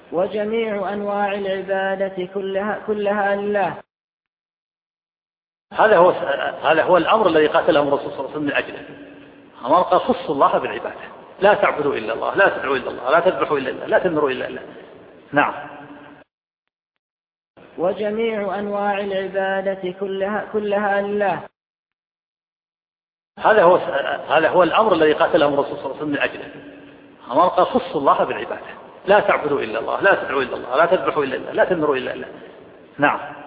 وجميع أنواع العبادة كلها لله. هذا هو الأمر الذي قاتلهم الرسول صلى الله عليه وسلم من أجله. أمر قال خصوا الله بالعبادة، لا تعبدوا إلا الله، لا تدعوا إلا الله، لا تذبحوا إلا الله، لا تنذروا إلا الله. نعم. وجميع أنواع العبادة كلها لله. هذا هو الأمر الذي قاتلهم الرسول صلى الله عليه وسلم من أجله. أمر قال خصوا الله بالعبادة، لا تعبدوا إلا الله، لا تدعوا إلا الله، لا تذبحوا إلا الله، لا تنذروا إلا الله. نعم.